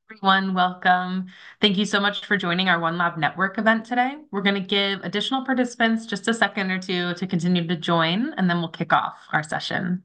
Everyone, welcome. Thank you so much for joining our One Lab Network event today. We're going to give additional participants just a second or two to continue to join, and then we'll kick off our session.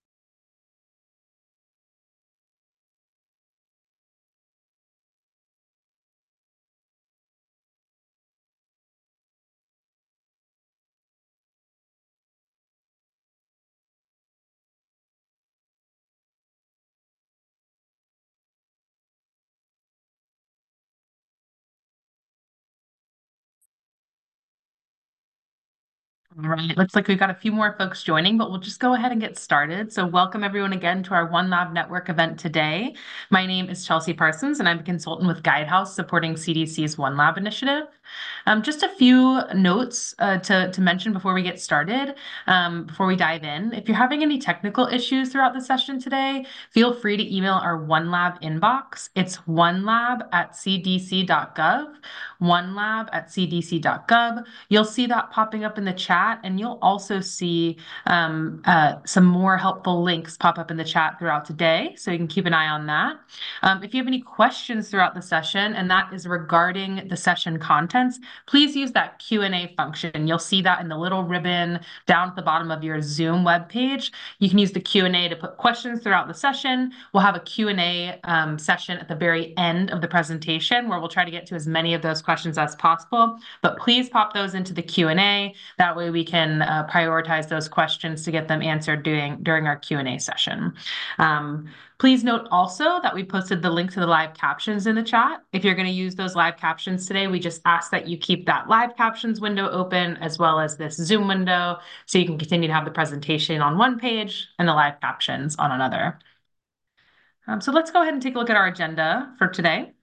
All right, looks like we've got a few more folks joining, but we'll just go ahead and get started. So welcome everyone again to our One Lab Network event today. My name is Chelsea Parsons, and I'm a consultant with Guidehouse supporting CDC's One Lab initiative. Just a few notes to mention before we get started, before we dive in. If you're having any technical issues throughout the session today, feel free to email our OneLab inbox. It's onelab@cdc.gov, onelab@cdc.gov. You'll see that popping up in the chat, and you'll also see some more helpful links pop up in the chat throughout today, so you can keep an eye on that. If you have any questions throughout the session, and that is regarding the session contents, please use that Q&A function. You'll see that in the little ribbon down at the bottom of your Zoom webpage. You can use the Q&A to put questions throughout the session. We'll have a Q&A session at the very end of the presentation where we'll try to get to as many of those questions as possible. But please pop those into the Q&A. That way we can prioritize those questions to get them answered during our Q&A session. Please note also that we posted the link to the live captions in the chat. If you're going to use those live captions today, we just ask that you keep that live captions window open as well as this Zoom window so you can continue to have the presentation on one page and the live captions on another. So let's go ahead and take a look at our agenda for today.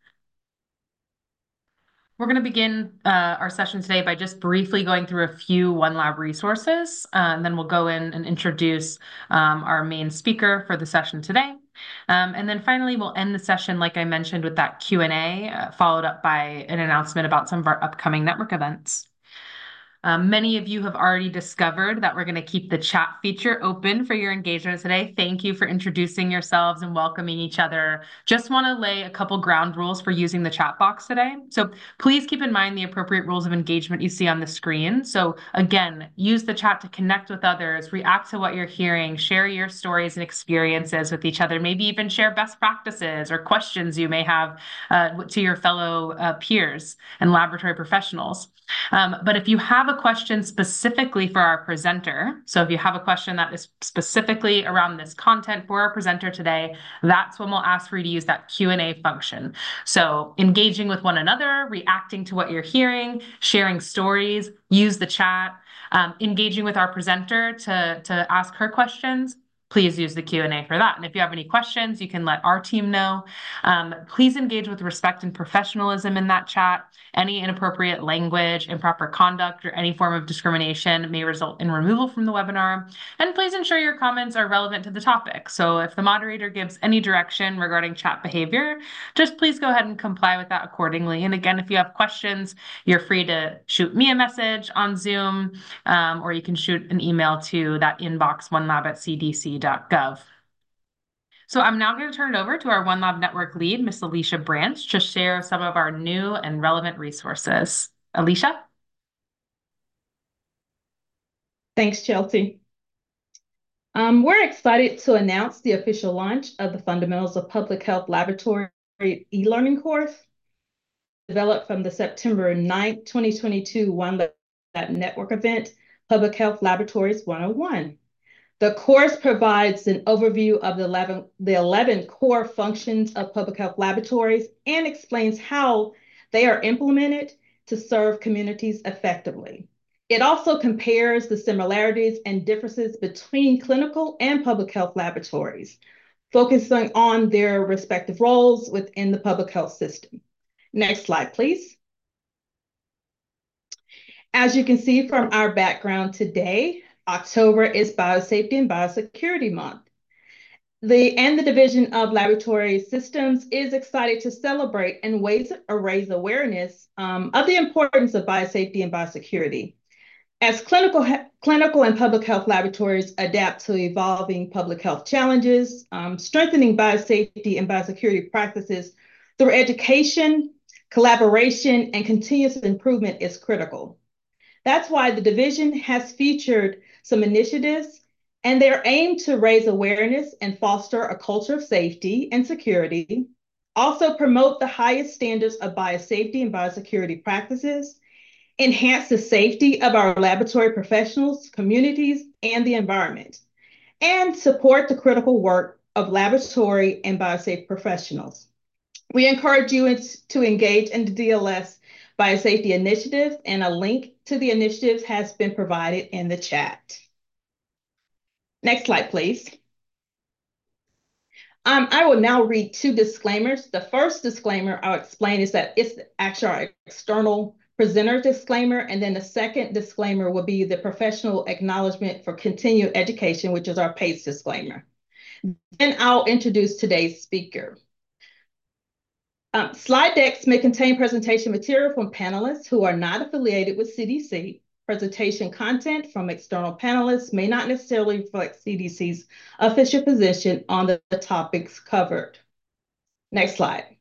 We're going to begin our session today by just briefly going through a few OneLab resources, and then we'll go in and introduce our main speaker for the session today. And then finally, we'll end the session, like I mentioned, with that Q&A, followed up by an announcement about some of our upcoming network events. Many of you have already discovered that we're going to keep the chat feature open for your engagement today. Thank you for introducing yourselves and welcoming each other. Just want to lay a couple ground rules for using the chat box today. So please keep in mind the appropriate rules of engagement you see on the screen. So again, use the chat to connect with others, react to what you're hearing, share your stories and experiences with each other, maybe even share best practices or questions you may have to your fellow peers and laboratory professionals. But if you have a question specifically for our presenter, so if you have a question that is specifically around this content for our presenter today, that's when we'll ask for you to use that Q&A function. So engaging with one another, reacting to what you're hearing, sharing stories, use the chat, engaging with our presenter to ask her questions. Please use the Q&A for that. And if you have any questions, you can let our team know. Please engage with respect and professionalism in that chat. Any inappropriate language, improper conduct, or any form of discrimination may result in removal from the webinar. And please ensure your comments are relevant to the topic. So if the moderator gives any direction regarding chat behavior, just please go ahead and comply with that accordingly. And again, if you have questions, you're free to shoot me a message on Zoom, or you can shoot an email to that inbox, onelab@cdc.gov. So I'm now going to turn it over to our OneLab Network lead, Ms. Alicia Branch, to share some of our new and relevant resources. Alicia? Thanks, Chelsea. We're excited to announce the official launch of the Fundamentals of Public Health Laboratory e-learning course developed from the September 9th, 2022 OneLab Network event, Public Health Laboratories 101. The course provides an overview of the 11 core functions of public health laboratories and explains how they are implemented to serve communities effectively. It also compares the similarities and differences between clinical and public health laboratories, focusing on their respective roles within the public health system. Next slide, please. As you can see from our background today, October is Biosafety and Biosecurity Month. The Division of Laboratory Systems is excited to celebrate and raise awareness of the importance of biosafety and biosecurity. As clinical and public health laboratories adapt to evolving public health challenges, strengthening biosafety and biosecurity practices through education, collaboration, and continuous improvement is critical. That's why the division has featured some initiatives, and they're aimed to raise awareness and foster a culture of safety and security, also promote the highest standards of biosafety and biosecurity practices, enhance the safety of our laboratory professionals, communities, and the environment, and support the critical work of laboratory and biosafety professionals. We encourage you to engage in the DLS Biosafety Initiative, and a link to the initiatives has been provided in the chat. Next slide, please. I will now read two disclaimers. The first disclaimer I'll explain is that it's actually our external presenter disclaimer, and then the second disclaimer will be the professional acknowledgement for continued education, which is our PACE disclaimer. Then I'll introduce today's speaker. Slide decks may contain presentation material from panelists who are not affiliated with CDC. Presentation content from external panelists may not necessarily reflect CDC's official position on the topics covered. Next slide.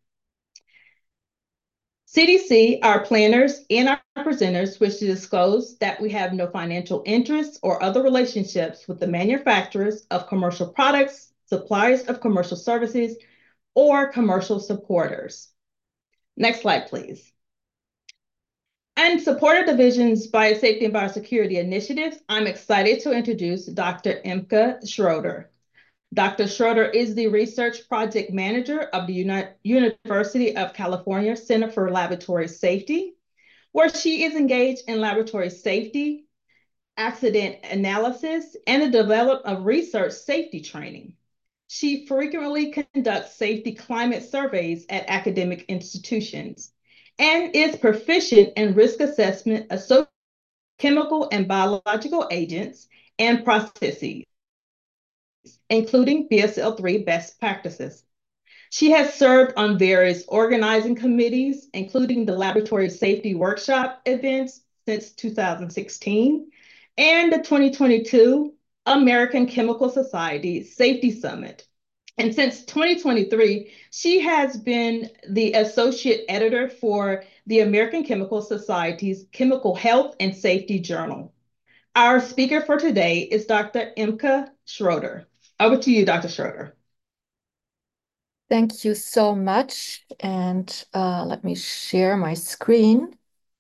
CDC, our planners, and our presenters wish to disclose that we have no financial interests or other relationships with the manufacturers of commercial products, suppliers of commercial services, or commercial supporters. Next slide, please. And support of Division's Biosafety and Biosecurity initiatives, I'm excited to introduce Dr. Imke Schroeder. Dr. Schroeder is the Research Project Manager of the University of California Center for Laboratory Safety, where she is engaged in laboratory safety, accident analysis, and the development of research safety training. She frequently conducts safety climate surveys at academic institutions and is proficient in risk assessment of chemical and biological agents and processes, including BSL-3 best practices. She has served on various organizing committees, including the Laboratory Safety Workshop events since 2016 and the 2022 American Chemical Society Safety Summit. And since 2023, she has been the associate editor for the American Chemical Society's Chemical Health and Safety Journal. Our speaker for today is Dr. Imke Schroeder. Over to you, Dr. Schroeder. Thank you so much. And let me share my screen.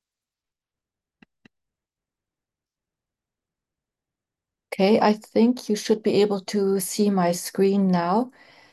Okay, I think you should be able to see my screen now.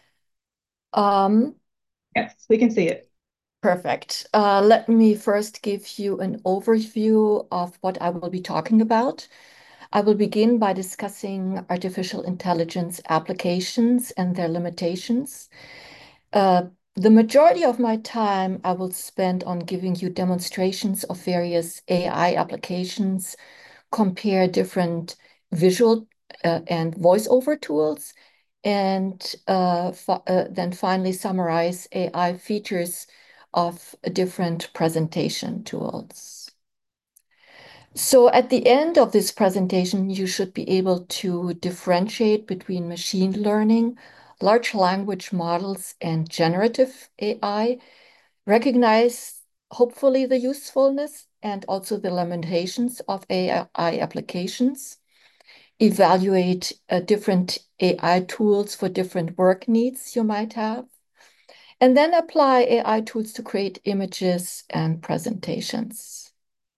Yes, we can see it. Perfect. Let me first give you an overview of what I will be talking about. I will begin by discussing artificial intelligence applications and their limitations. The majority of my time I will spend on giving you demonstrations of various AI applications, compare different visual and voiceover tools, and then finally summarize AI features of different presentation tools. So at the end of this presentation, you should be able to differentiate between machine learning, large language models, and generative AI, recognize hopefully the usefulness and also the limitations of AI applications, evaluate different AI tools for different work needs you might have, and then apply AI tools to create images and presentations.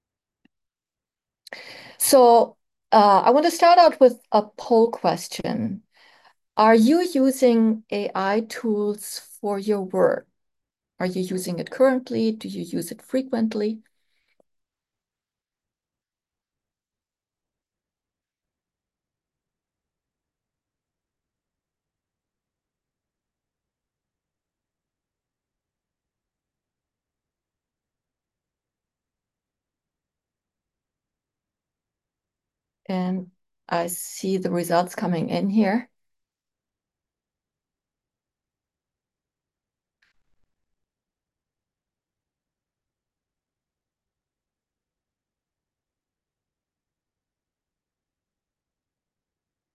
So I want to start out with a poll question. Are you using AI tools for your work? Are you using it currently? Do you use it frequently? And I see the results coming in here.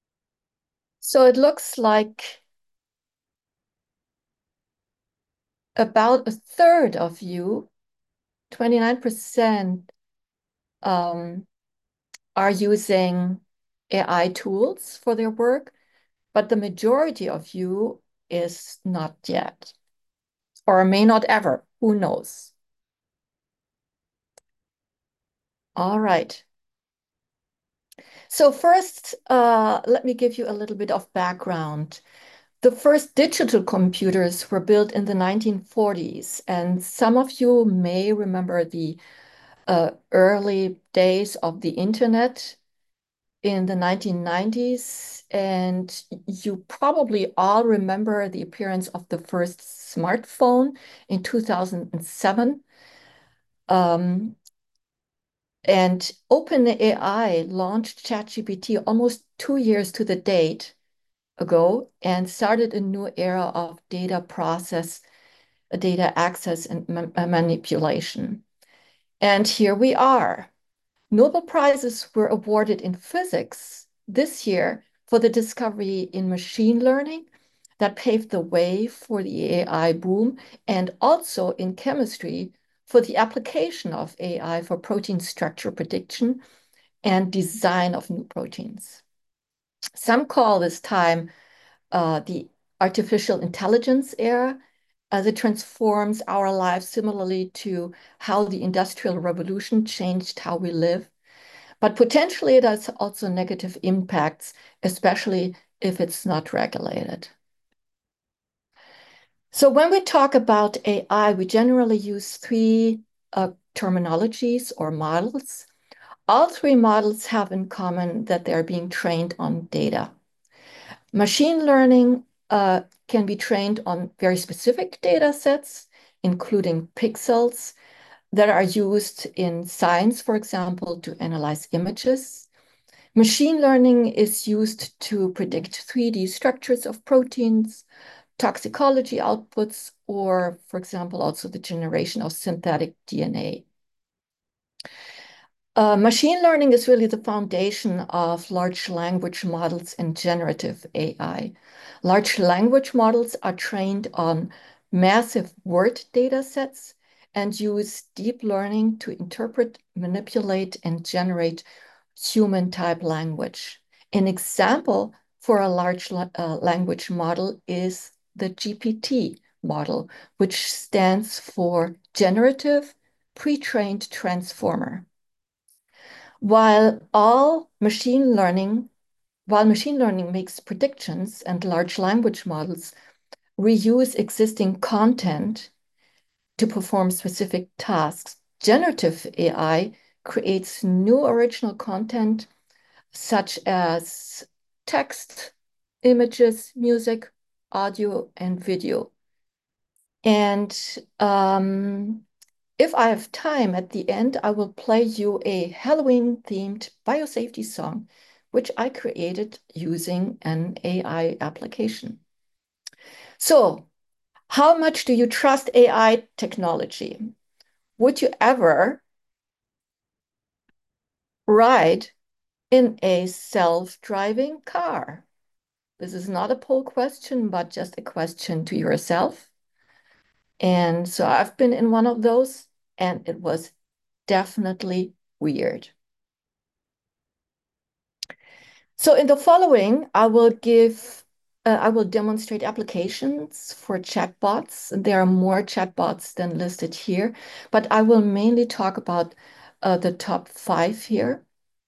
So it looks like about a third of you, 29%, are using AI tools for their work, but the majority of you is not yet, or may not ever. Who knows? All right. So first, let me give you a little bit of background. The first digital computers were built in the 1940s, and some of you may remember the early days of the internet in the 1990s, and you probably all remember the appearance of the first smartphone in 2007. And OpenAI launched ChatGPT almost 2 years to the date ago and started a new era of data process, data access, and manipulation. And here we are. Nobel Prizes were awarded in physics this year for the discovery in machine learning that paved the way for the AI boom, and also in chemistry for the application of AI for protein structure prediction and design of new proteins. Some call this time the artificial intelligence era, as it transforms our lives similarly to how the Industrial Revolution changed how we live. But potentially it has also negative impacts, especially if it's not regulated. So when we talk about AI, we generally use three terminologies or models. All three models have in common that they're being trained on data. Machine learning can be trained on very specific data sets, including pixels that are used in science, for example, to analyze images. Machine learning is used to predict 3D structures of proteins, toxicology outputs, or, for example, also the generation of synthetic DNA. Machine learning is really the foundation of large language models and generative AI. Large language models are trained on massive word data sets and use deep learning to interpret, manipulate, and generate human-type language. An example for a large language model is the GPT model, which stands for Generative Pre-trained Transformer. While machine learning makes predictions and large language models reuse existing content to perform specific tasks, generative AI creates new original content such as text, images, music, audio, and video. And if I have time at the end, I will play you a Halloween-themed biosafety song, which I created using an AI application. So, how much do you trust AI technology? Would you ever ride in a self-driving car? This is not a poll question, but just a question to yourself. And so I've been in one of those, and it was definitely weird. So in the following, I will demonstrate applications for chatbots. There are more chatbots than listed here, but I will mainly talk about the top 5 here.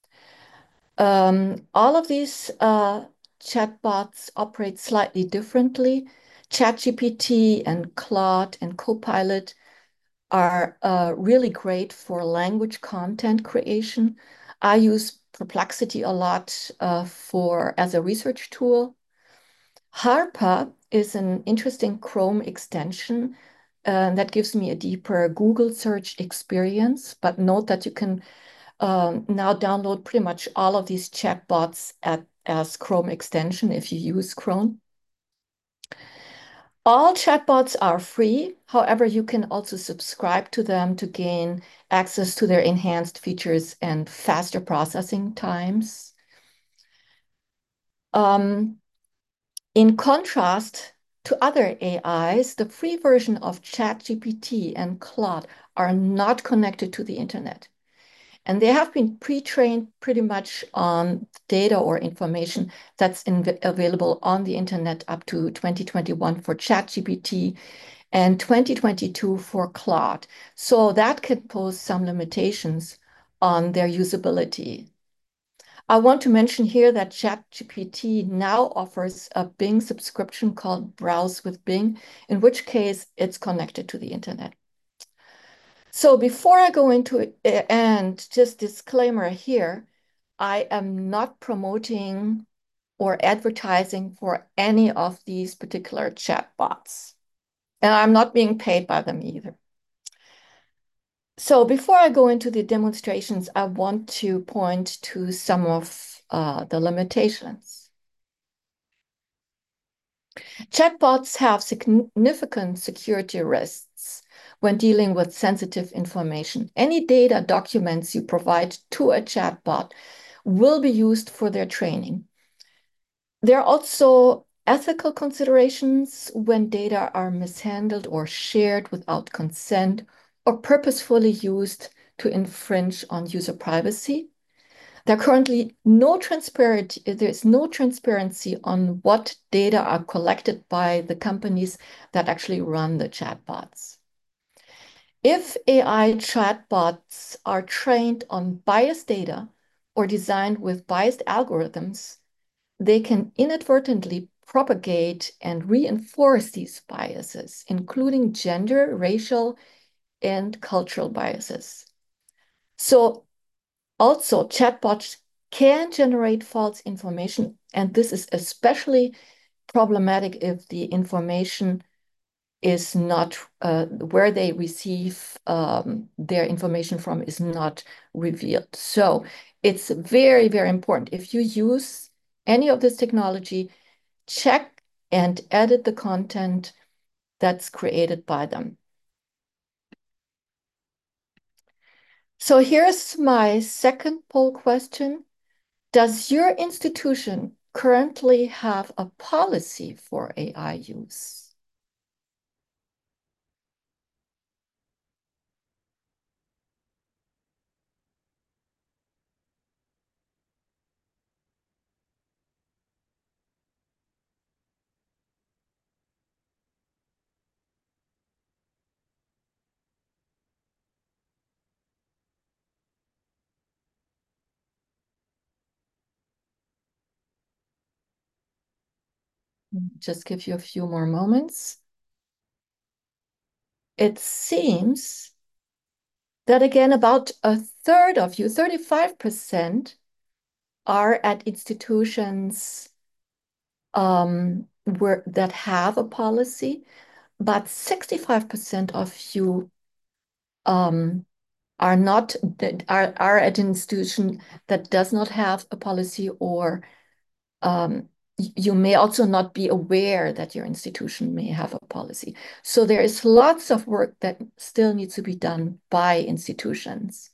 All of these chatbots operate slightly differently. ChatGPT and Claude and Copilot are really great for language content creation. I use Perplexity a lot as a research tool. Harpa is an interesting Chrome extension that gives me a deeper Google search experience. But note that you can now download pretty much all of these chatbots as Chrome extension if you use Chrome. All chatbots are free. However, you can also subscribe to them to gain access to their enhanced features and faster processing times. In contrast, to other AIs, the free version of ChatGPT and Claude are not connected to the internet. And they have been pre-trained pretty much on data or information that's available on the internet up to 2021 for ChatGPT and 2022 for Claude. So that could pose some limitations on their usability. I want to mention here that ChatGPT now offers a Bing subscription called Browse with Bing, in which case it's connected to the internet. So before I go into it, and just disclaimer here, I am not promoting or advertising for any of these particular chatbots, and I'm not being paid by them either. So before I go into the demonstrations, I want to point to some of the limitations. Chatbots have significant security risks when dealing with sensitive information. Any data documents you provide to a chatbot will be used for their training. There are also ethical considerations when data are mishandled or shared without consent or purposefully used to infringe on user privacy. There's no transparency on what data are collected by the companies that actually run the chatbots. If AI chatbots are trained on biased data or designed with biased algorithms, they can inadvertently propagate and reinforce these biases, including gender, racial, and cultural biases. So also, chatbots can generate false information, and this is especially problematic if the information is not where they receive their information from is not revealed. So it's very, very important. If you use any of this technology, check and edit the content that's created by them. So here's my second poll question. Does your institution currently have a policy for AI use? Just give you a few more moments. It seems that again, about a third of you, 35%, are at institutions that have a policy, but 65% of you are not are at an institution that does not have a policy, or you may also not be aware that your institution may have a policy. So there is lots of work that still needs to be done by institutions.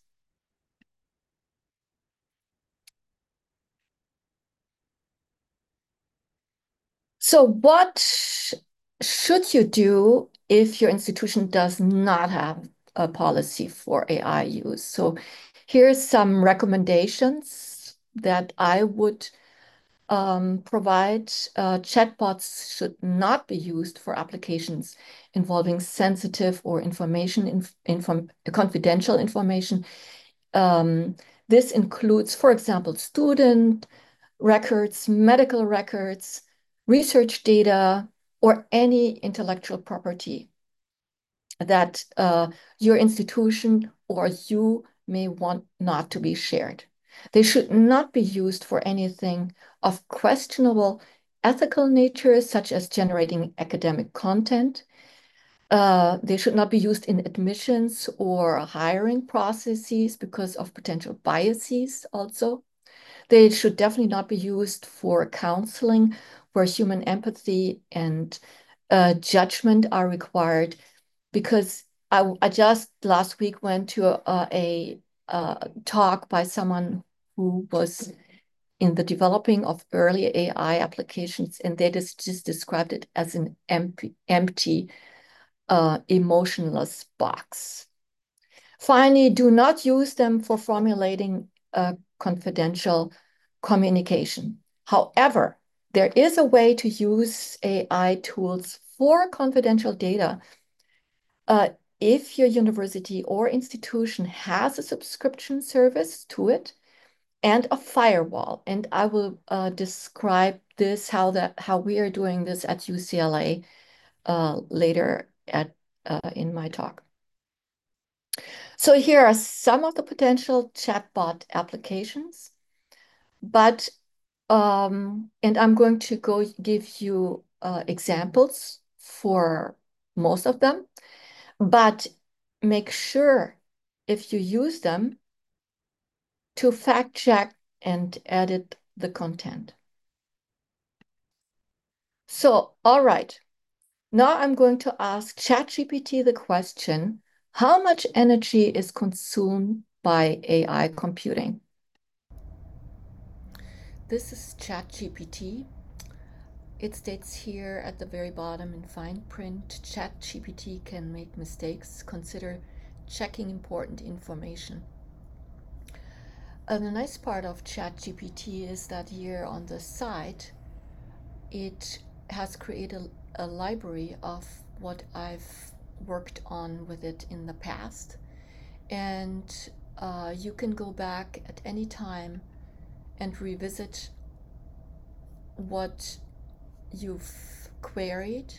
So what should you do if your institution does not have a policy for AI use? So here's some recommendations that I would provide. Chatbots should not be used for applications involving sensitive or confidential information. This includes, for example, student records, medical records, research data, or any intellectual property that your institution or you may want not to be shared. They should not be used for anything of questionable ethical nature, such as generating academic content. They should not be used in admissions or hiring processes because of potential biases also. They should definitely not be used for counseling where human empathy and judgment are required, because I just last week went to a talk by someone who was in the developing of early AI applications, and they just described it as an empty emotionless box. Finally, do not use them for formulating confidential communication. However, there is a way to use AI tools for confidential data. If your university or institution has a subscription service to it and a firewall, and I will describe this, how we are doing this at UCLA later in my talk. So here are some of the potential chatbot applications, and I'm going to give you examples for most of them, but make sure if you use them to fact check and edit the content. So, all right. Now I'm going to ask ChatGPT the question, how much energy is consumed by AI computing? This is ChatGPT. It states here at the very bottom in fine print, ChatGPT can make mistakes. Consider checking important information. The nice part of ChatGPT is that here on the site, it has created a library of what I've worked on with it in the past. And you can go back at any time and revisit what you've queried,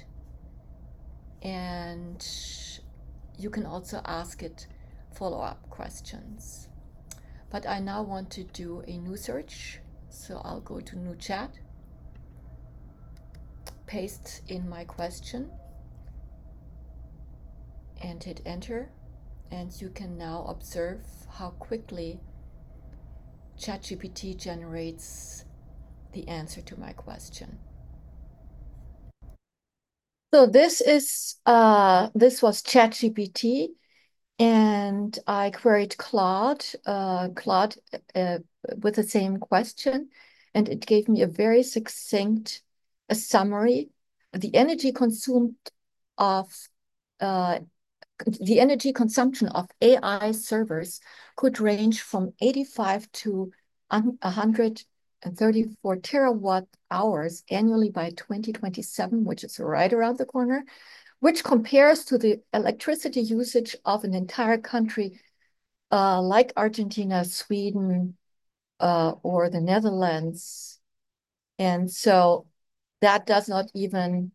and you can also ask it follow-up questions. But I now want to do a new search, so I'll go to new chat, paste in my question, and hit enter, and you can now observe how quickly ChatGPT generates the answer to my question. So this was ChatGPT, and I queried Claude with the same question, and it gave me a very succinct summary. The energy consumed of the energy consumption of AI servers could range from 85 to 134 terawatt hours annually by 2027, which is right around the corner, which compares to the electricity usage of an entire country like Argentina, Sweden, or the Netherlands. And so that does not even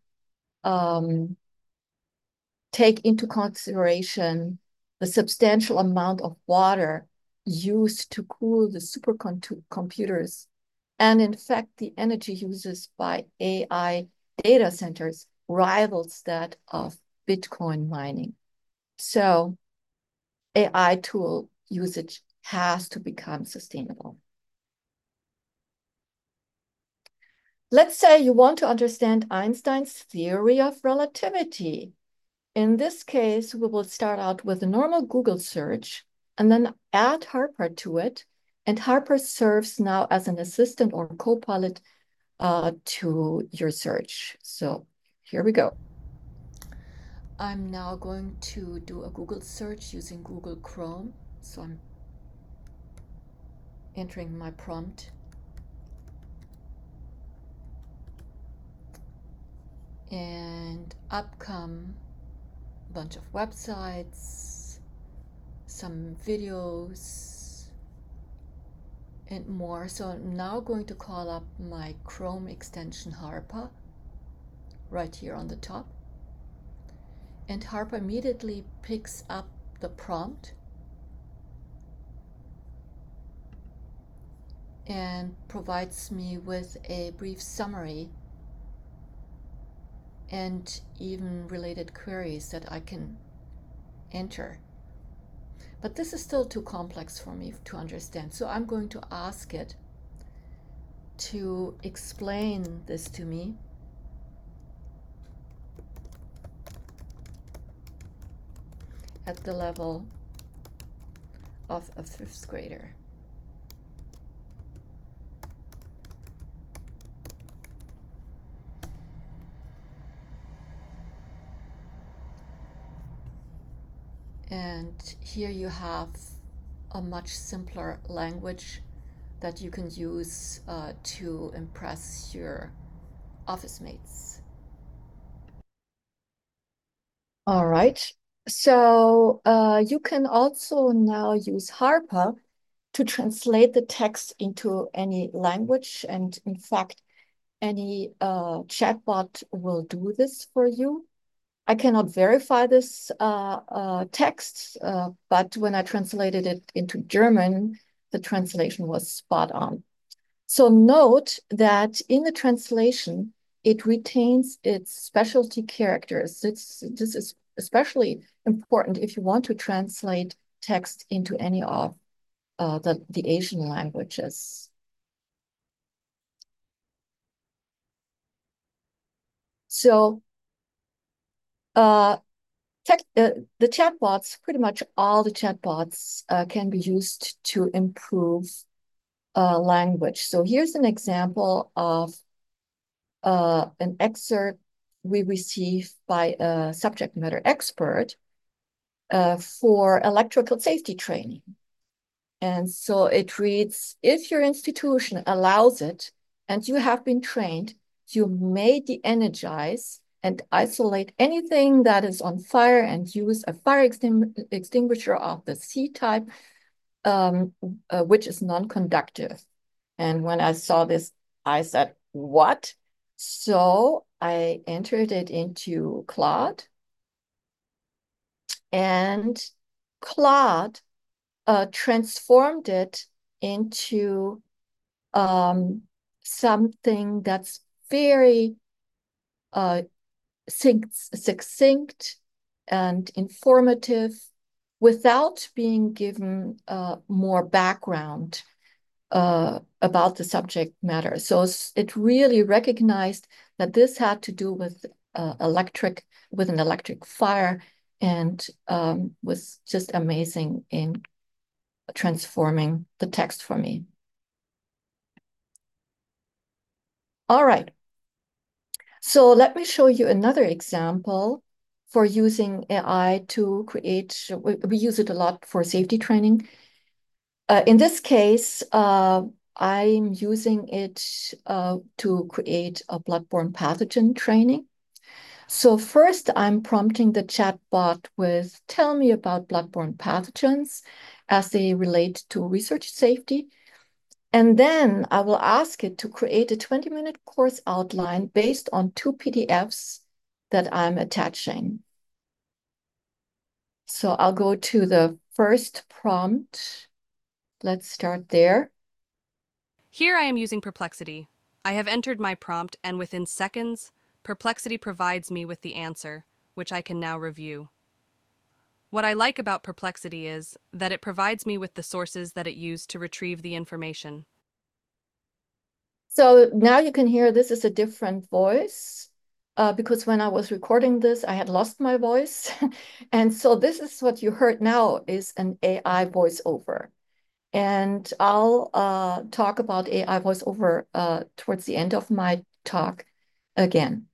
take into consideration the substantial amount of water used to cool the supercomputers. And in fact, the energy uses by AI data centers rivals that of Bitcoin mining. So AI tool usage has to become sustainable. Let's say you want to understand Einstein's theory of relativity. In this case, we will start out with a normal Google search and then add Harper to it. And Harper serves now as an assistant or co-pilot to your search. So here we go. I'm now going to do a Google search using Google Chrome. So I'm entering my prompt. And up come a bunch of websites, some videos, and more. So I'm now going to call up my Chrome extension Harper right here on the top. And Harper immediately picks up the prompt and provides me with a brief summary and even related queries that I can enter. But this is still too complex for me to understand. So I'm going to ask it to explain this to me. At the level of a 5th grader. And here you have a much simpler language that you can use to impress your office mates. All right. So you can also now use Harpa to translate the text into any language. And in fact, any chatbot will do this for you. I cannot verify this text, but when I translated it into German, the translation was spot on. So note that in the translation, it retains its specialty characters. This is especially important if you want to translate text into any of the Asian languages. So the chatbots, pretty much all the chatbots can be used to improve language. So here's an example of an excerpt we received by a subject matter expert for electrical safety training. And so it reads, if your institution allows it and you have been trained, you may de-energize and isolate anything that is on fire and use a fire extinguisher of the C type, which is non-conductive. And when I saw this, I said, what? So I entered it into Claude, and Claude transformed it into something that's very succinct and informative without being given more background about the subject matter. So it really recognized that this had to do with an electric fire, and was just amazing in transforming the text for me. All right. So let me show you another example for using AI to create, we use it a lot for safety training. In this case, I'm using it to create a bloodborne pathogen training. So first, I'm prompting the chatbot with, tell me about bloodborne pathogens as they relate to research safety. And then I will ask it to create a 20-minute course outline based on 2 PDFs that I'm attaching. So I'll go to the first prompt. Let's start there. Here I am using Perplexity. I have entered my prompt, and within seconds, Perplexity provides me with the answer, which I can now review. What I like about Perplexity is that it provides me with the sources that it used to retrieve the information. So now you can hear this is a different voice because when I was recording this, I had lost my voice. And so this is what you heard now is an AI voiceover. And I'll talk about AI voiceover towards the end of my talk again.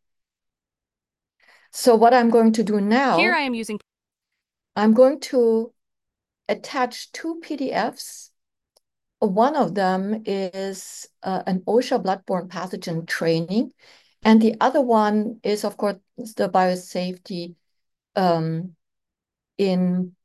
So what I'm going to do now, Here I am using I'm going to attach 2 PDFs. One of them is an OSHA bloodborne pathogen training, and the other one is, of course, the biosafety in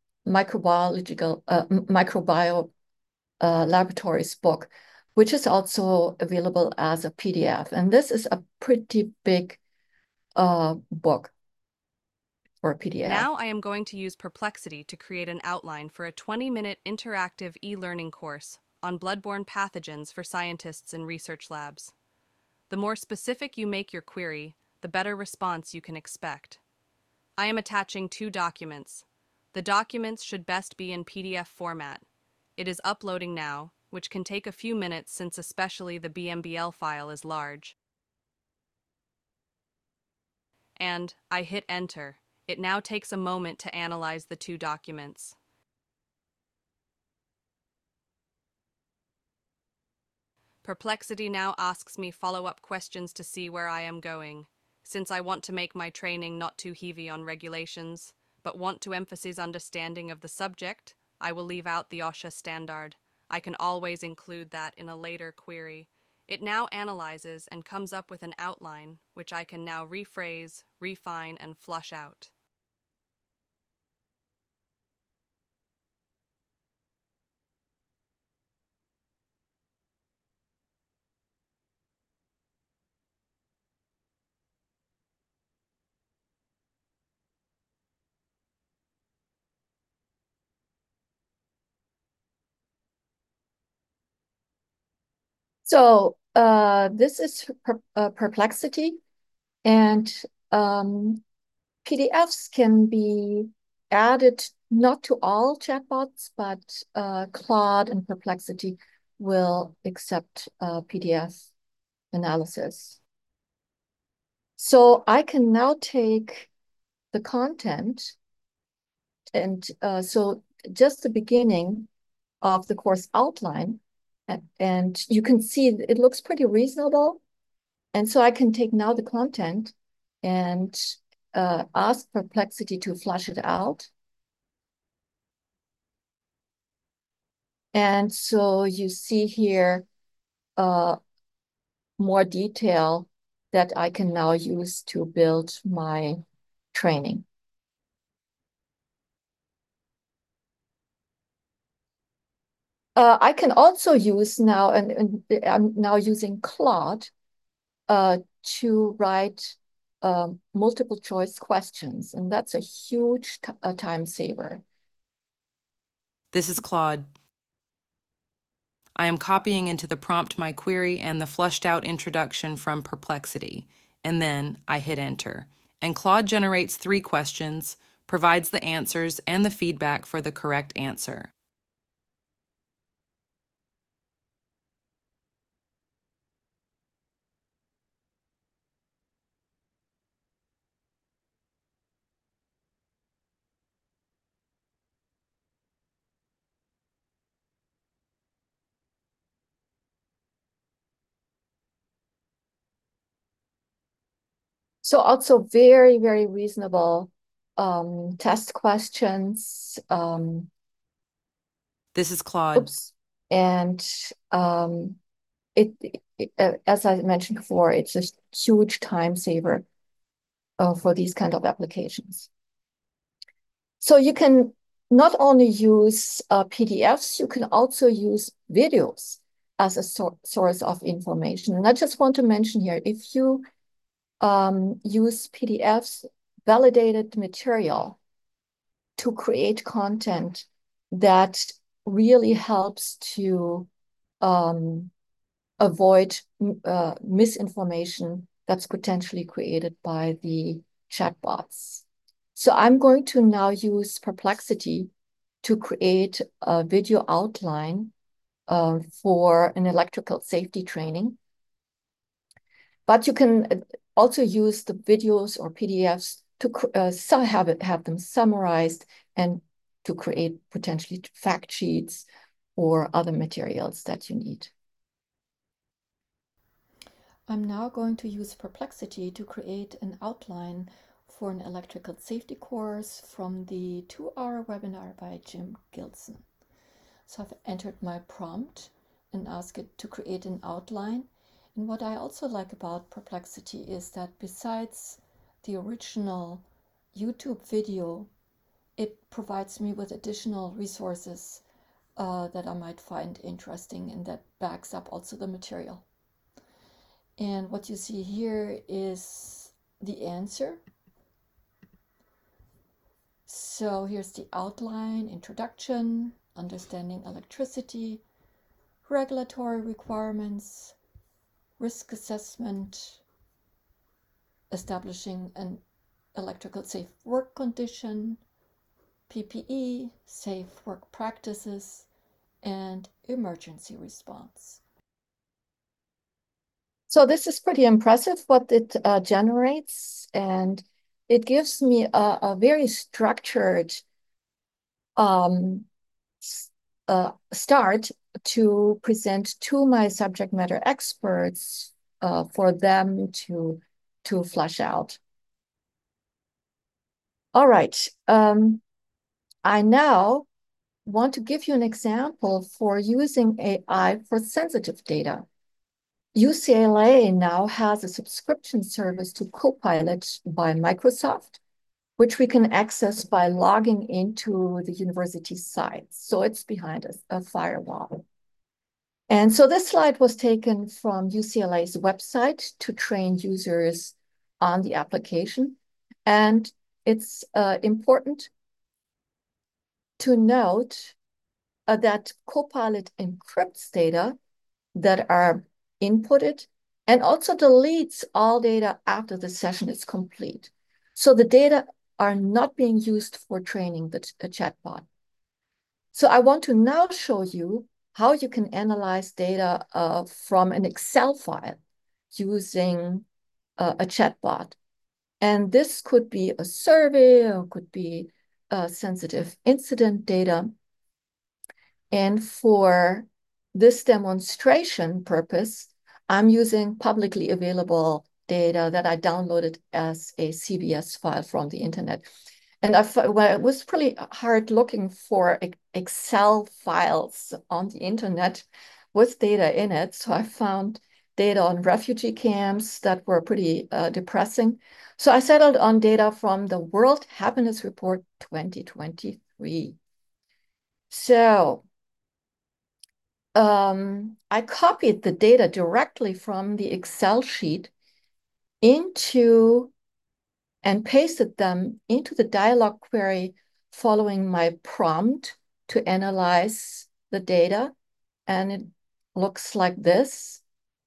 microbial laboratories book, which is also available as a PDF. And this is a pretty big book for a PDF. Now I am going to use Perplexity to create an outline for a 20-minute interactive e-learning course on bloodborne pathogens for scientists in research labs. The more specific you make your query, the better response you can expect. I am attaching 2 documents. The documents should best be in PDF format. It is uploading now, which can take a few minutes since especially the BMBL file is large. And I hit enter. It now takes a moment to analyze the 2 documents. Perplexity now asks me follow-up questions to see where I am going. Since I want to make my training not too heavy on regulations, but want to emphasize understanding of the subject, I will leave out the OSHA standard. I can always include that in a later query. It now analyzes and comes up with an outline, which I can now rephrase, refine, and flush out. So this is Perplexity, and PDFs can be added not to all chatbots, but Claude and Perplexity will accept PDF analysis. So I can now take the content, and so just the beginning of the course outline, and you can see it looks pretty reasonable. And so I can take now the content and ask Perplexity to flush it out. And so you see here more detail that I can now use to build my training. I can also use now, and I'm now using Claude to write multiple choice questions, and that's a huge time saver. This is Claude. I am copying into the prompt my query and the flushed out introduction from Perplexity, and then I hit enter. And Claude generates 3 questions, provides the answers and the feedback for the correct answer. So also very, very reasonable test questions. This is Claude. Oops. And as I mentioned before, it's a huge time saver for these kind of applications. So you can not only use PDFs, you can also use videos as a source of information. And I just want to mention here, if you use PDFs, validated material, to create content that really helps to avoid misinformation that's potentially created by the chatbots. So I'm going to now use Perplexity to create a video outline for an electrical safety training. But you can also use the videos or PDFs to have them summarized and to create potentially fact sheets or other materials that you need. I'm now going to use Perplexity to create an outline for an electrical safety course from the 2-hour webinar by Jim Gilson. So I've entered my prompt and asked it to create an outline. And what I also like about Perplexity is that besides the original YouTube video, it provides me with additional resources that I might find interesting, and that backs up also the material. And what you see here is the answer. So here's the outline, introduction, understanding electricity, regulatory requirements, risk assessment, establishing an electrical safe work condition, PPE, safe work practices, and emergency response. So this is pretty impressive what it generates, and it gives me a very structured start to present to my subject matter experts for them to flesh out. All right. I now want to give you an example for using AI for sensitive data. UCLA now has a subscription service to Copilot by Microsoft, which we can access by logging into the university site. So it's behind a firewall. And so this slide was taken from UCLA's website to train users on the application. And it's important to note that Copilot encrypts data that are inputted and also deletes all data after the session is complete. So the data are not being used for training the chatbot. So I want to now show you how you can analyze data from an Excel file using a chatbot. And this could be a survey or could be sensitive incident data. And for this demonstration purpose, I'm using publicly available data that I downloaded as a CBS file from the internet. And it was pretty hard looking for Excel files on the internet with data in it. So I found data on refugee camps that were pretty depressing. So I settled on data from the World Happiness Report 2023. So I copied the data directly from the Excel sheet into and pasted them into the dialog query following my prompt to analyze the data. And it looks like this.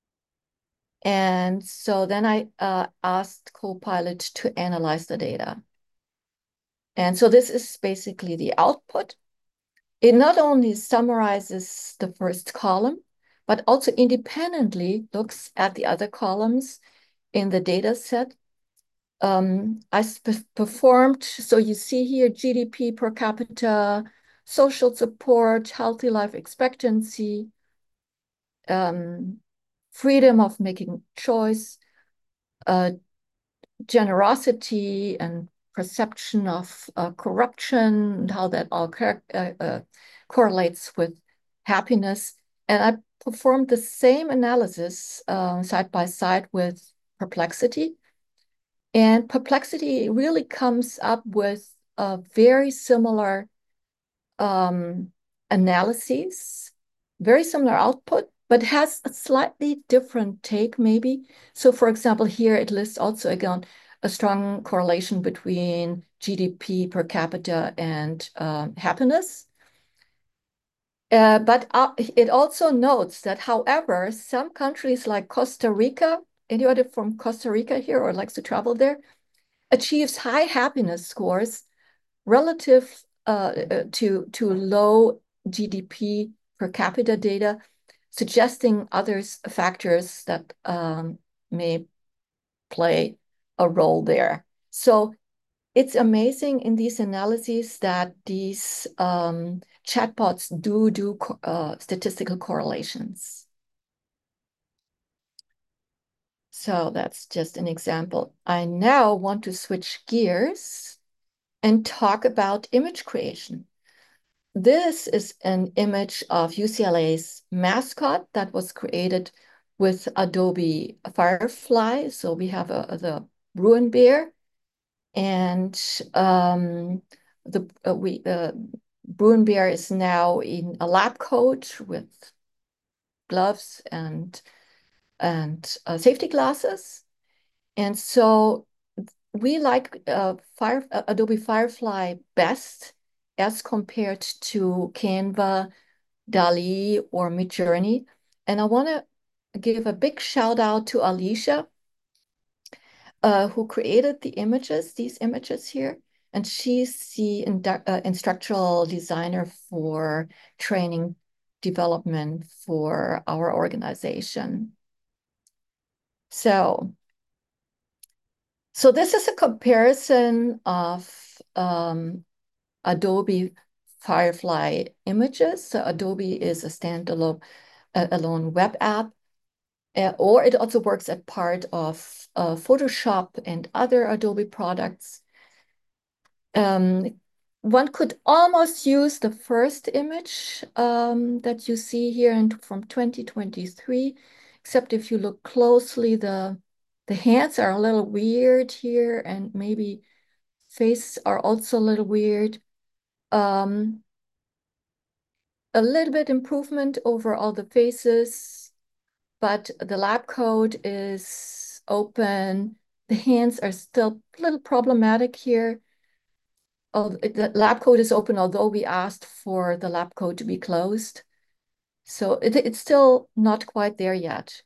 And so then I asked Copilot to analyze the data. And so this is basically the output. It not only summarizes the first column, but also independently looks at the other columns in the data set. I performed, so you see here, GDP per capita, social support, healthy life expectancy, freedom of making choice, generosity and perception of corruption, and how that all correlates with happiness. And I performed the same analysis side by side with Perplexity. And Perplexity really comes up with a very similar analyses, very similar output, but has a slightly different take maybe. So for example, here it lists also again a strong correlation between GDP per capita and happiness. But it also notes that, however, some countries like Costa Rica, anybody from Costa Rica here or likes to travel there, achieves high happiness scores relative to low GDP per capita data, suggesting other factors that may play a role there. So it's amazing in these analyses that these chatbots do statistical correlations. So that's just an example. I now want to switch gears and talk about image creation. This is an image of UCLA's mascot that was created with Adobe Firefly. So we have the Bruin Bear, and the Bruin Bear is now in a lab coat with gloves and safety glasses. And so we like Adobe Firefly best as compared to Canva, DALL-E, or Midjourney. And I want to give a big shout out to Alicia, who created these images here. And she's the instructional designer for training development for our organization. So this is a comparison of Adobe Firefly images. So Adobe is a standalone alone web app, or it also works as part of Photoshop and other Adobe products. One could almost use the first image that you see here from 2023, except if you look closely, the hands are a little weird here, and maybe faces are also a little weird. A little bit improvement over all the faces, but the lab code is open. The hands are still a little problematic here. Oh, the lab code is open, although we asked for the lab code to be closed. So it's still not quite there yet.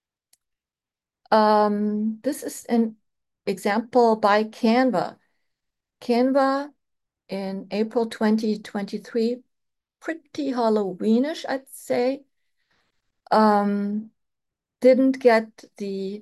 This is an example by Canva. Canva in April 2023, pretty Halloweenish, I'd say. Didn't get the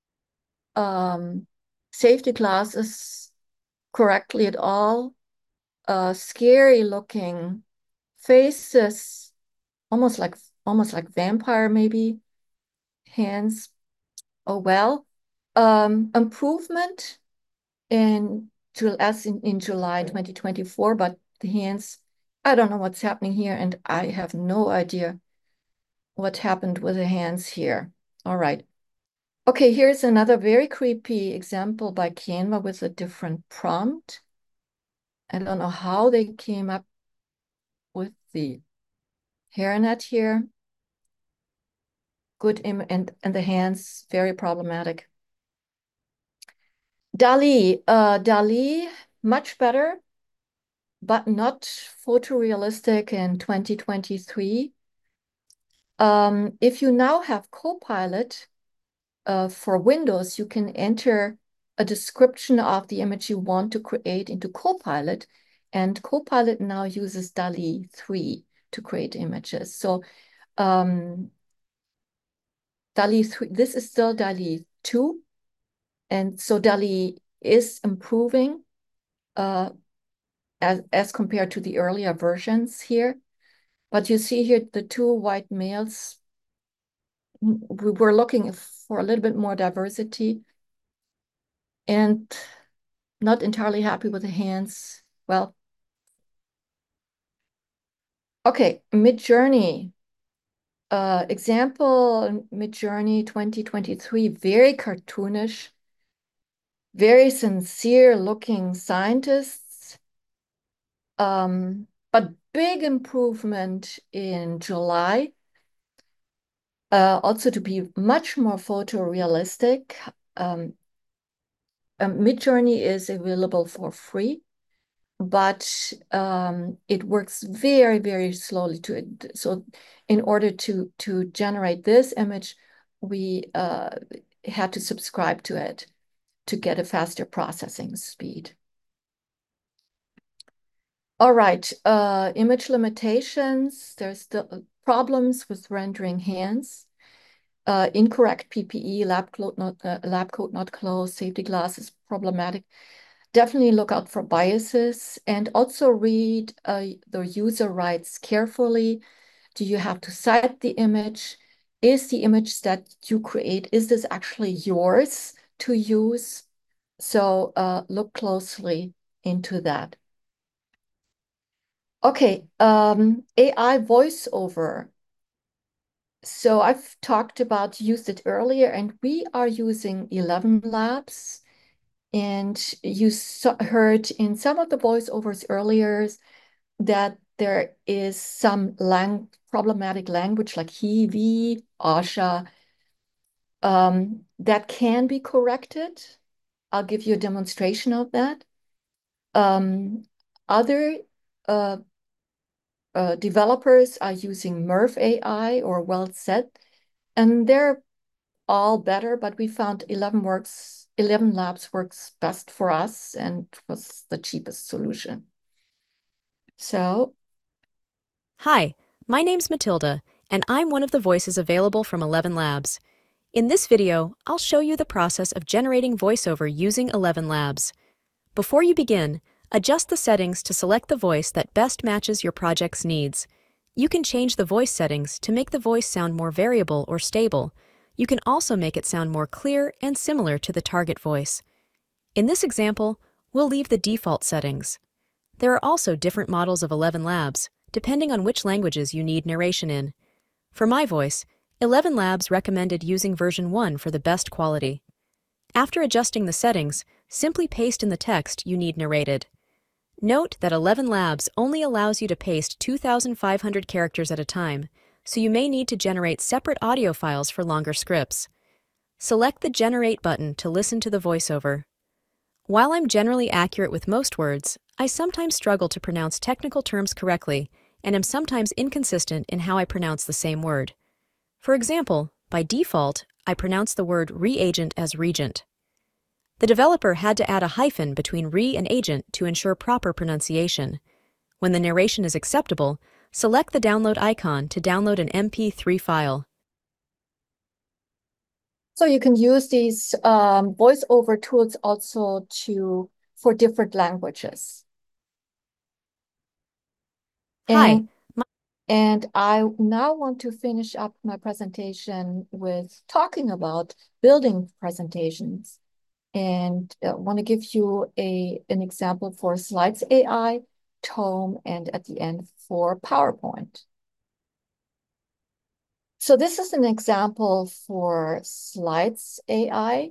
safety glasses correctly at all. Scary looking faces, almost like vampire maybe. Hands, oh well. Improvement in July 2024, but the hands, I don't know what's happening here, and I have no idea what happened with the hands here. All right. Okay, here's another very creepy example by Canva with a different prompt. I don't know how they came up with the hairnet here. Good and the hands, very problematic. DALL-E, much better, but not photorealistic in 2023. If you now have Copilot for Windows, you can enter a description of the image you want to create into Copilot, and Copilot now uses DALL-E 3 to create images. So DALL-E 3, this is still DALL-E 2, and so DALL-E is improving as compared to the earlier versions here. But you see here the two white males. We were looking for a little bit more diversity and not entirely happy with the hands. Well, okay, Midjourney. Example, Midjourney 2023, very cartoonish, very sincere looking scientists, but big improvement in July. Also to be much more photorealistic. Midjourney is available for free, but it works very, very slowly. So in order to generate this image, we had to subscribe to it to get a faster processing speed. All right, image limitations. There's still problems with rendering hands. Incorrect PPE, lab coat not closed, safety glasses problematic. Definitely look out for biases and also read the user rights carefully. Do you have to cite the image? Is the image that you create, is this actually yours to use? So look closely into that. Okay, AI voiceover. So I've used it earlier, and we are using 11 Labs. And you heard in some of the voiceovers earlier that there is some problematic language like he, we, Asha, that can be corrected. I'll give you a demonstration of that. Other developers are using Murf AI or Well-Said, and they're all better, but we found 11 Labs works best for us and was the cheapest solution. So, hi, my name's Matilda, and I'm one of the voices available from 11 Labs. In this video, I'll show you the process of generating voiceover using 11 Labs. Before you begin, adjust the settings to select the voice that best matches your project's needs. You can change the voice settings to make the voice sound more variable or stable. You can also make it sound more clear and similar to the target voice. In this example, we'll leave the default settings. There are also different models of 11 Labs, depending on which languages you need narration in. For my voice, 11 Labs recommended using version 1 for the best quality. After adjusting the settings, simply paste in the text you need narrated. Note that 11 Labs only allows you to paste 2,500 characters at a time, so you may need to generate separate audio files for longer scripts. Select the Generate button to listen to the voiceover. While I'm generally accurate with most words, I sometimes struggle to pronounce technical terms correctly and am sometimes inconsistent in how I pronounce the same word. For example, by default, I pronounce the word reagent as regent. The developer had to add a hyphen between re and agent to ensure proper pronunciation. When the narration is acceptable, select the download icon to download an MP3 file. So you can use these voiceover tools also for different languages. Hi. And I now want to finish up my presentation with talking about building presentations. And I want to give you an example for Slides AI, Tome, and at the end for PowerPoint. So this is an example for Slides AI,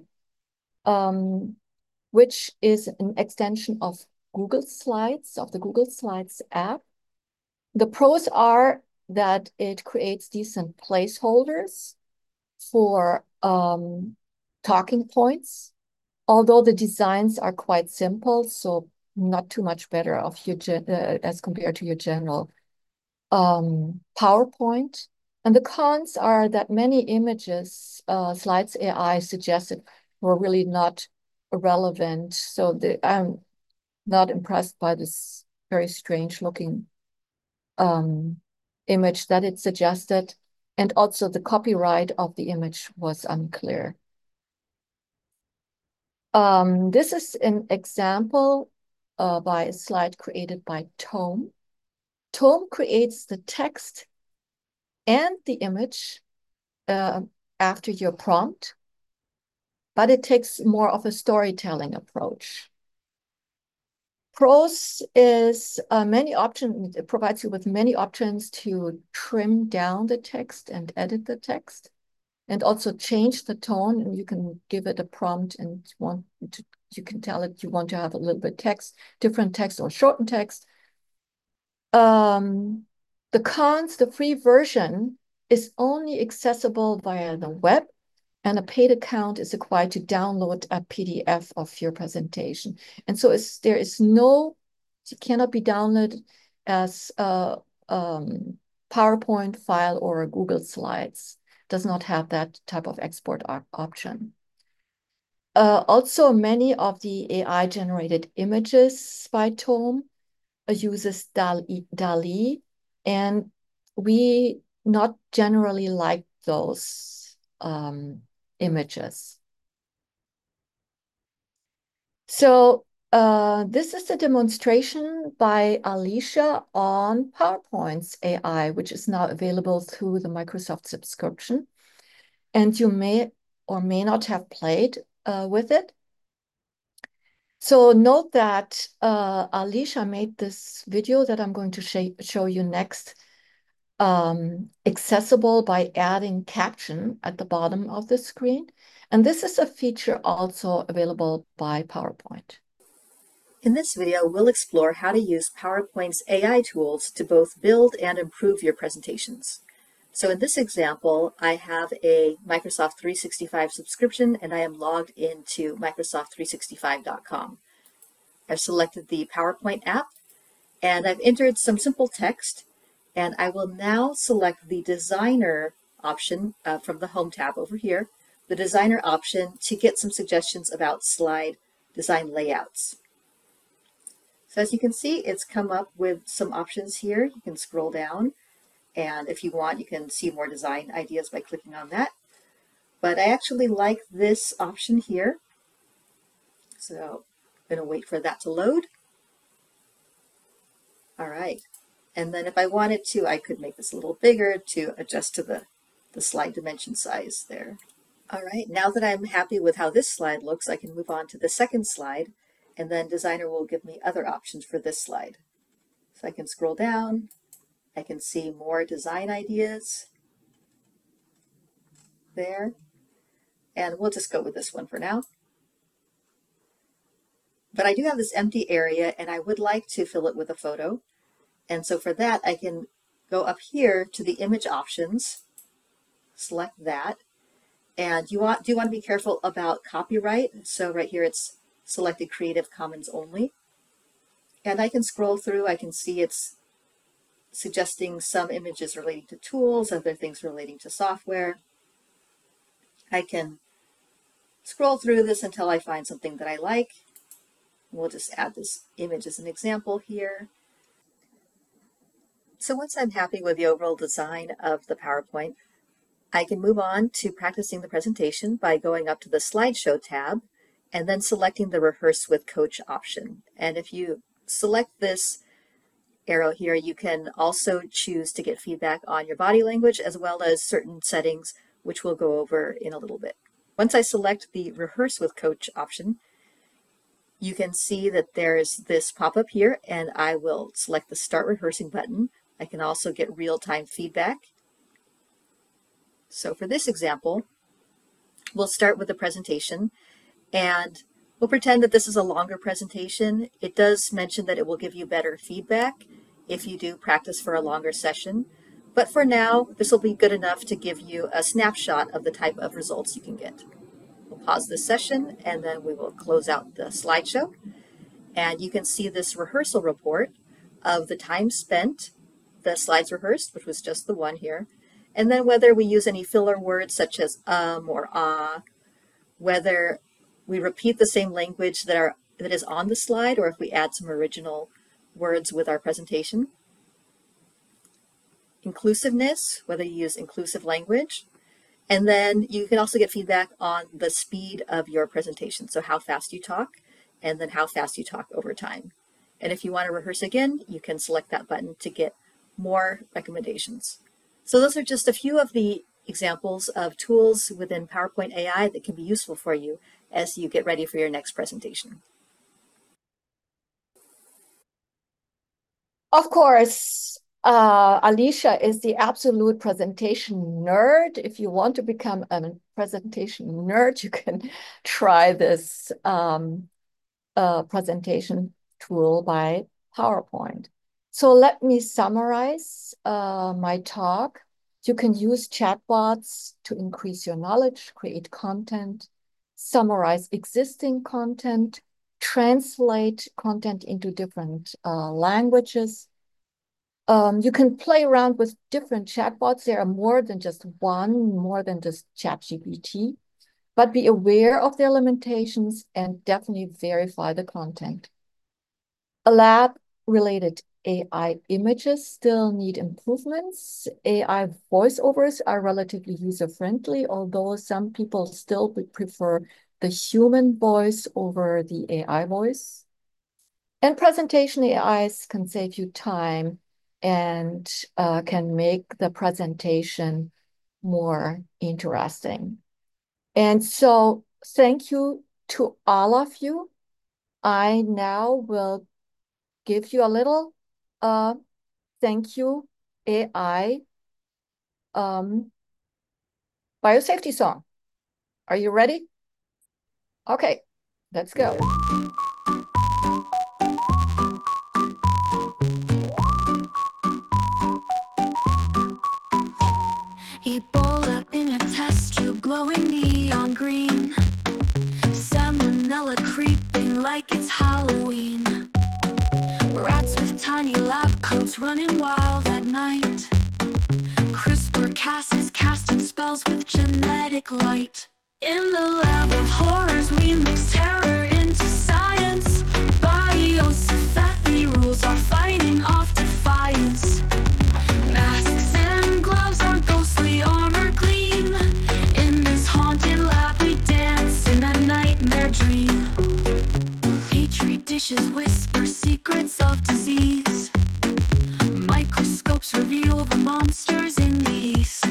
which is an extension of Google Slides, of the Google Slides app. The pros are that it creates decent placeholders for talking points, although the designs are quite simple, so not too much better off as compared to your general PowerPoint. And the cons are that many images Slides AI suggested were really not relevant. So I'm not impressed by this very strange looking image that it suggested. And also the copyright of the image was unclear. This is an example by a slide created by Tome. Tome creates the text and the image after your prompt, but it takes more of a storytelling approach. Pros is many options. It provides you with many options to trim down the text and edit the text, and also change the tone. And you can give it a prompt and you can tell it you want to have a little bit different text or shorten text. The cons, the free version is only accessible via the web, and a paid account is required to download a PDF of your presentation. And so it cannot be downloaded as a PowerPoint file or a Google Slides. Does not have that type of export option. Also, many of the AI-generated images by Tome uses DALL-E, and we not generally like those images. So this is a demonstration by Alicia on PowerPoint's AI, which is now available through the Microsoft subscription. And you may or may not have played with it. So note that Alicia made this video that I'm going to show you next accessible by adding caption at the bottom of the screen. And this is a feature also available by PowerPoint. In this video, we'll explore how to use PowerPoint's AI tools to both build and improve your presentations. So in this example, I have a Microsoft 365 subscription and I am logged into Microsoft365.com. I've selected the PowerPoint app and I've entered some simple text, and I will now select the designer option from the Home tab over here, the designer option to get some suggestions about slide design layouts. So as you can see, it's come up with some options here. You can scroll down, and if you want, you can see more design ideas by clicking on that. But I actually like this option here. So I'm going to wait for that to load. All right. And then if I wanted to, I could make this a little bigger to adjust to the slide dimension size there. All right, now that I'm happy with how this slide looks, I can move on to the second slide. And then Designer will give me other options for this slide. So I can scroll down, I can see more design ideas there. And we'll just go with this one for now. But I do have this empty area and I would like to fill it with a photo. And so for that, I can go up here to the image options, select that. And do want to be careful about copyright. So right here, it's selected Creative Commons only. And I can scroll through, I can see it's suggesting some images relating to tools, other things relating to software. I can scroll through this until I find something that I like. We'll just add this image as an example here. So once I'm happy with the overall design of the PowerPoint, I can move on to practicing the presentation by going up to the Slideshow tab and then selecting the Rehearse with Coach option. And if you select this arrow here, you can also choose to get feedback on your body language as well as certain settings, which we'll go over in a little bit. Once I select the Rehearse with Coach option, you can see that there's this pop-up here, and I will select the Start Rehearsing button. I can also get real-time feedback. So for this example, we'll start with the presentation, and we'll pretend that this is a longer presentation. It does mention that it will give you better feedback if you do practice for a longer session. But for now, this will be good enough to give you a snapshot of the type of results you can get. We'll pause this session and then we will close out the slideshow. And you can see this rehearsal report of the time spent, the slides rehearsed, which was just the one here, and then whether we use any filler words such as or ah, whether we repeat the same language that is on the slide, or if we add some original words with our presentation. Inclusiveness, whether you use inclusive language. And then you can also get feedback on the speed of your presentation, so how fast you talk, and then how fast you talk over time. And if you want to rehearse again, you can select that button to get more recommendations. So those are just a few of the examples of tools within PowerPoint AI that can be useful for you as you get ready for your next presentation. Of course, Alicia is the absolute presentation nerd. If you want to become a presentation nerd, you can try this presentation tool by PowerPoint. So let me summarize my talk. You can use chatbots to increase your knowledge, create content, summarize existing content, translate content into different languages. You can play around with different chatbots. There are more than just one, more than just ChatGPT, but be aware of their limitations and definitely verify the content. Lab-related AI images still need improvements. AI voiceovers are relatively user-friendly, although some people still prefer the human voice over the AI voice. And presentation AIs can save you time and can make the presentation more interesting. And so thank you to all of you. I now will give you a little thank you AI biosafety song. Are you ready? Okay, let's go. Ebola in a test tube glowing neon green. Salmonella creeping like it's Halloween. Rats with tiny lab coats running wild at night. CRISPR-Cas is casting spells with genetic light. In the lab of horrors we mix terror into science. Biosafety rules are fighting off defiance. Masks and gloves are ghostly armor gleam. In this haunted lab we dance in a nightmare dream. Petri dishes whisper secrets of disease. Microscopes reveal the monsters in the east.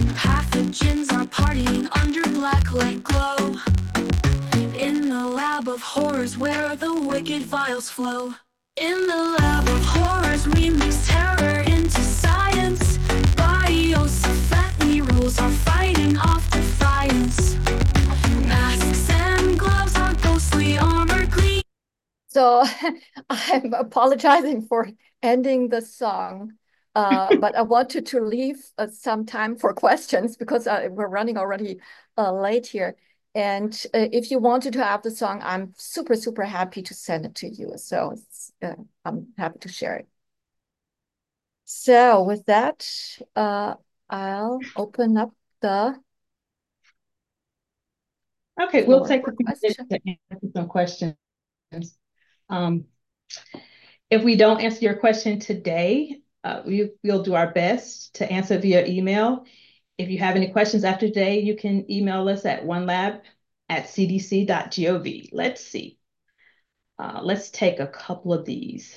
Pathogens are partying under black light glow. In the lab of of horrors where the wicked vials flow. In the lab of horrors, we mix terror into science. Biosafety rules are fighting off defiance. Masks and gloves are ghostly armor gleam. So I'm apologizing for ending the song, but I wanted to leave some time for questions because we're running already late here. And if you wanted to have the song, I'm super, super happy to send it to you. So I'm happy to share it. So with that, I'll open up the Okay, floor we'll take for a few minutes questions. to answer some questions. If we don't answer your question today, we'll do our best to answer via email. If you have any questions after today, you can email us at onelab@cdc.gov. Let's see. Let's take a couple of these.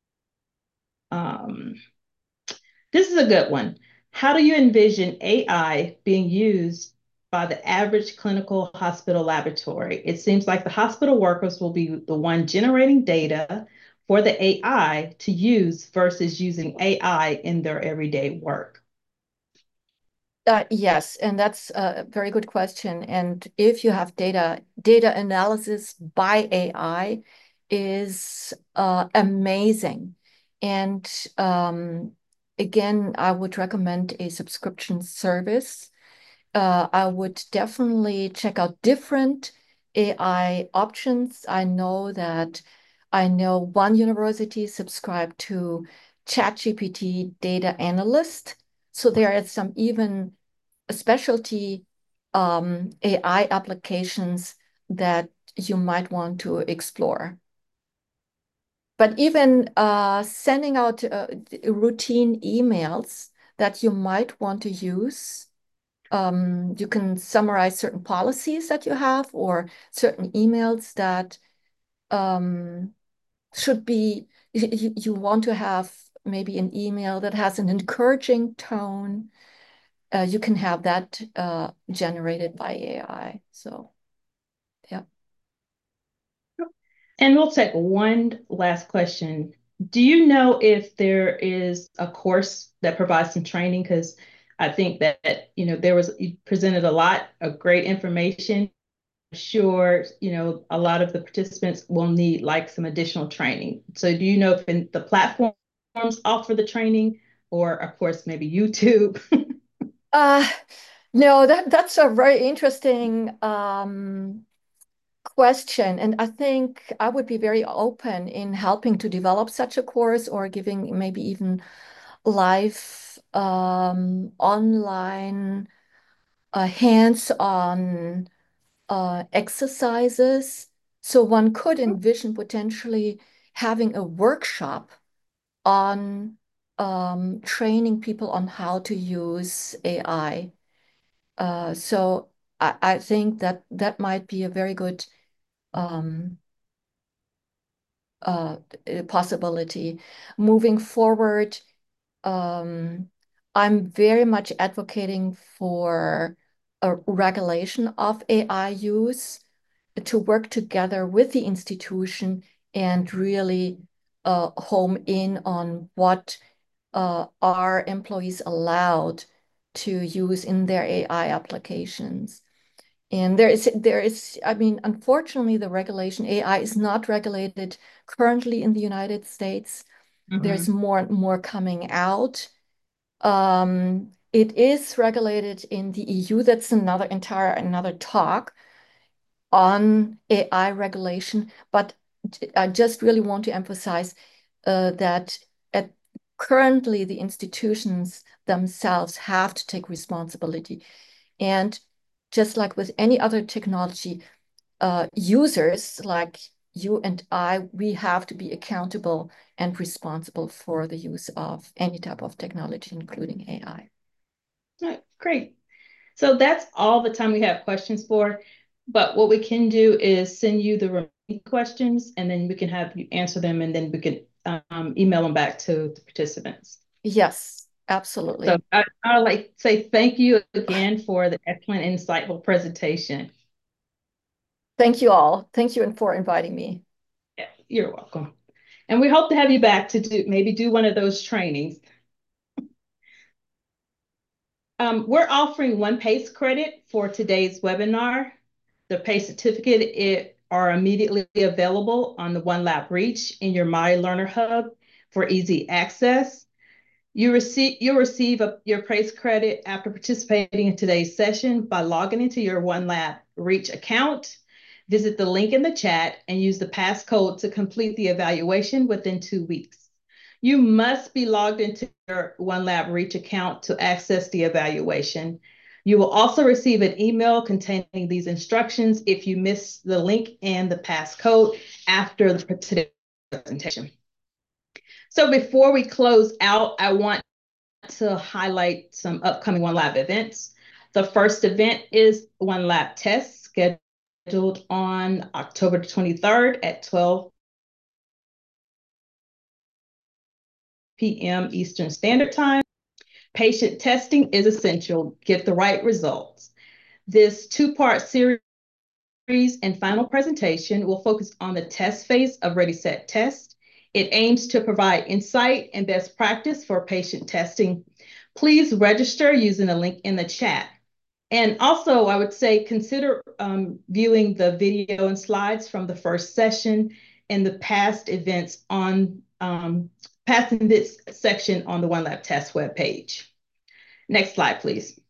This is a good one. How do you envision AI being used by the average clinical hospital laboratory? It seems like the hospital workers will be the one generating data for the AI to use versus using AI in their everyday work. Yes, and that's a very good question. And if you have data analysis by AI is amazing. And again, I would recommend a subscription service. I would definitely check out different AI options. I know one university subscribed to ChatGPT Data Analyst. So there are some even specialty AI applications that you might want to explore. But even sending out routine emails that you might want to use, you can summarize certain policies that you have or certain emails that should be, you want to have maybe an email that has an encouraging tone. You can have that generated by AI. So, yeah. And we'll take one last question. Do you know if there is a course that provides some training? Because I think that, you presented a lot of great information. I'm sure, a lot of the participants will need like some additional training. So do you know if the platforms offer the training or of course, maybe YouTube? No, that's a very interesting question. And I think I would be very open in helping to develop such a course or giving maybe even live online hands-on exercises. So one could envision potentially having a workshop on training people on how to use AI. So I think that might be a very good possibility. Moving forward, I'm very much advocating for a regulation of AI use to work together with the institution and really home in on what are employees allowed to use in their AI applications. And I mean, unfortunately, the regulation AI is not regulated currently in the United States. There's more coming out. It is regulated in the EU. That's another talk on AI regulation. But I just really want to emphasize that currently the institutions themselves have to take responsibility. And just like with any other technology, users like you and I, we have to be accountable and responsible for the use of any type of technology, including AI. All right, great. So that's all the time we have questions for. But what we can do is send you the remaining questions, and then we can have you answer them, and then we can email them back to the participants. Yes, absolutely. So I'd like to say thank you again for the excellent, insightful presentation. Thank you all. Thank you for inviting me. Yeah, you're welcome. And we hope to have you back to maybe do one of those trainings. We're offering one PACE credit for today's webinar. The PACE certificate are immediately available on the OneLab Reach in your My Learner Hub for easy access. You'll receive your PACE credit after participating in today's session by logging into your OneLab Reach account. Visit the link in the chat and use the passcode to complete the evaluation within 2 weeks. You must be logged into your OneLab Reach account to access the evaluation. You will also receive an email containing these instructions if you miss the link and the passcode after the presentation. So before we close out, I want to highlight some upcoming OneLab events. The first event is OneLab Test, scheduled on October 23rd at 12 p.m. Eastern Standard Time. Patient testing is essential. Get the right results. This two-part series and final presentation will focus on the test phase of Ready, Set, Test. It aims to provide insight and best practice for patient testing. Please register using the link in the chat. And also, I would say consider viewing the video and slides from the first session and the past events on passing this section on the OneLab Test webpage. Next slide, please.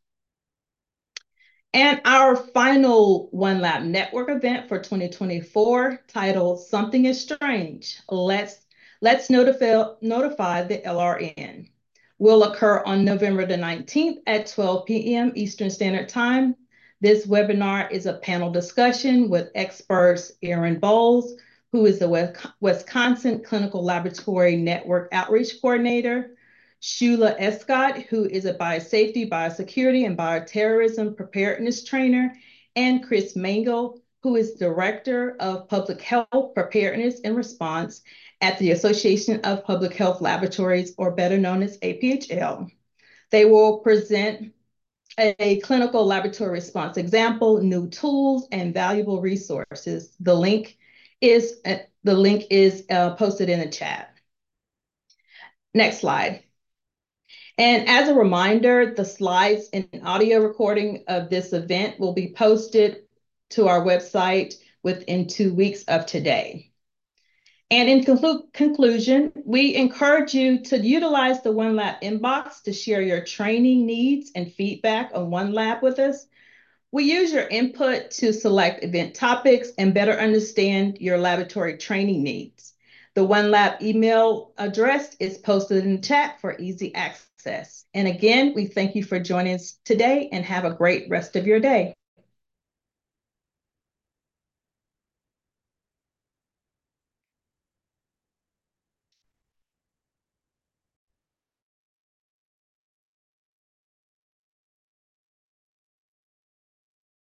And our final OneLab Network event for 2024, titled Something is Strange, Let's Notify the LRN, will occur on November the 19th at 12 p.m. Eastern Standard Time. This webinar is a panel discussion with experts Erin Bowles, who is the Wisconsin Clinical Laboratory Network Outreach Coordinator, Shula Escott, who is a biosafety, biosecurity, and bioterrorism preparedness trainer, and Chris Mangle, who is Director of Public Health Preparedness and Response at the Association of Public Health Laboratories, or better known as APHL. They will present a clinical laboratory response example, new tools, and valuable resources. The link is posted in the chat. Next slide. And as a reminder, the slides and audio recording of this event will be posted to our website within 2 weeks of today. And in conclusion, we encourage you to utilize the OneLab inbox to share your training needs and feedback on OneLab with us. We use your input to select event topics and better understand your laboratory training needs. The OneLab email address is posted in the chat for easy access. And again, we thank you for joining us today and have a great rest of your day.